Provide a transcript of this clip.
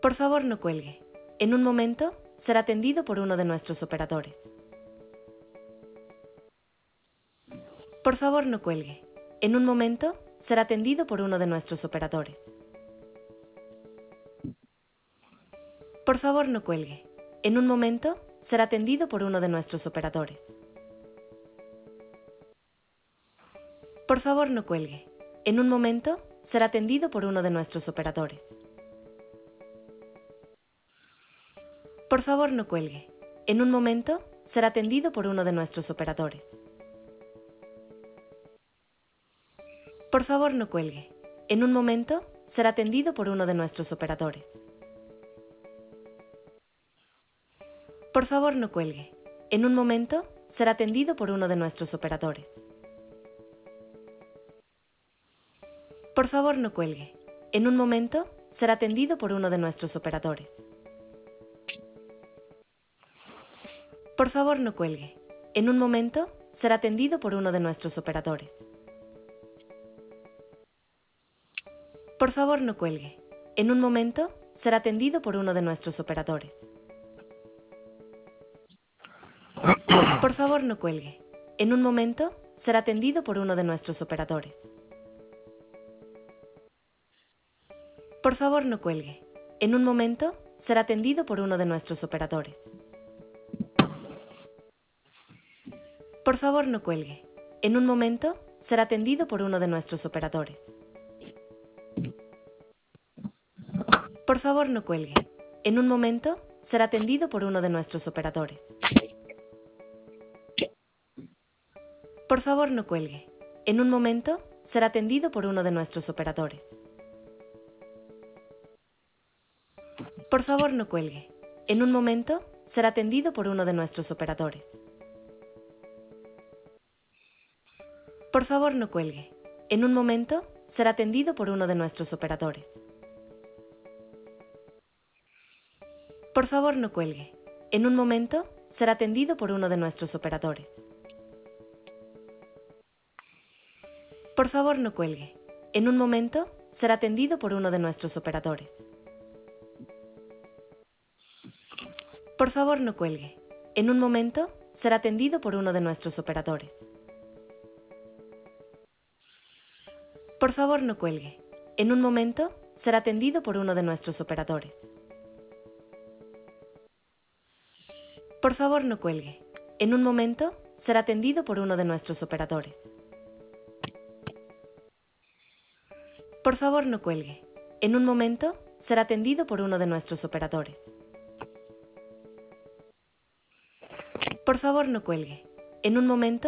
Por favor, no cuelgue. En un momento, será atendido por uno de nuestros operadores. Por favor, no cuelgue. En un momento, será atendido por uno de nuestros operadores. Por favor, no cuelgue. En un momento, será atendido por uno de nuestros operadores. Por favor, no cuelgue. En un momento, será atendido por uno de nuestros operadores. Por favor, no cuelgue. En un momento, será atendido por uno de nuestros operadores. Por favor, no cuelgue. En un momento, será atendido por uno de nuestros operadores. Por favor, no cuelgue. En un momento, será atendido por uno de nuestros operadores. Por favor, no cuelgue. En un momento, será atendido por uno de nuestros operadores. Por favor, no cuelgue. En un momento, será atendido por uno de nuestros operadores. Por favor, no cuelgue. En un momento, será atendido por uno de nuestros operadores. Por favor, no cuelgue. En un momento, será atendido por uno de nuestros operadores. Por favor, no cuelgue. En un momento, será atendido por uno de nuestros operadores. Por favor, no cuelgue. En un momento, será atendido por uno de nuestros operadores. Por favor, no cuelgue. En un momento, será atendido por uno de nuestros operadores. Por favor, no cuelgue. En un momento, será atendido por uno de nuestros operadores. Por favor, no cuelgue. En un momento, será atendido por uno de nuestros operadores. Por favor, no cuelgue. En un momento, será atendido por uno de nuestros operadores. Por favor, no cuelgue. En un momento, será atendido por uno de nuestros operadores. Por favor, no cuelgue. En un momento, será atendido por uno de nuestros operadores. Por favor, no cuelgue. En un momento, será atendido por uno de nuestros operadores. Por favor, no cuelgue. En un momento, será atendido por uno de nuestros operadores. Por favor, no cuelgue. En un momento, será atendido por uno de nuestros operadores. Por favor, no cuelgue. En un momento, será atendido por uno de nuestros operadores. Por favor, no cuelgue. En un momento,